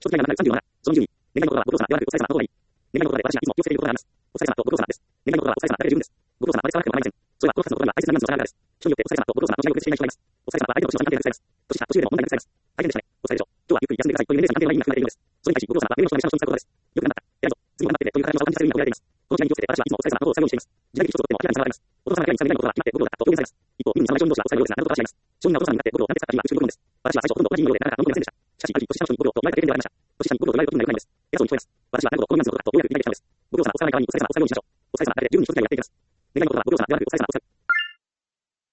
所得が37、その12、年代のことはご苦労様ではなくお疲れ様のことがいい。年代のことは私はいつも気をつけていることがあります。お疲れ様とご苦労様です。年代のことはお疲れ様だけで十分です。ご苦労様まで使わなくても構いません。それはこの二つのことが大切なニュアンスの差があるからです。人によってお疲れ様とご苦労様の違いを受け付けない人がいます。お疲れ様は相手の年の関係がございます。年下、年上でも問題がございます。大変でしたね。お疲れでしょう。今日はゆっくり休んでくださいという年齢層に関係がいいなくなっているのです。それに対しご苦労様は上の人が下の人に使うことです。よく頑張った。偉いぞ。次も頑張ってねという形の差を感じさせる意味が込められています。この違いに気をつけて私はいつもお疲れ様のことを最後にしています。時代的一つとっても明らかに差があります。お父様が明らかに差がないことは決まってご苦労だったと表現されます。一方、身分に差がない上に同士はお疲れ様ですが、なるほどと話し合います。証人がお父様になってご苦労を何て使ったかには一緒にご論です。私は最初ほとんど同じ人形でなかなか頼みませんでした。しかし、ある日年下の人にご苦労と言われた経験ではありました。年下にご苦労と言われることになるくらいのです。偉そうに聞こえます。私はなるほど、このニュアンスのことだとようやく理解できたのです。ご苦労様、お疲れ様にお疲れ様、お疲れ様にしましょう。お疲れ様、あれで10人一つぐらいやっていきます。願いのことはご苦労様ではなくお疲れ様、お疲れ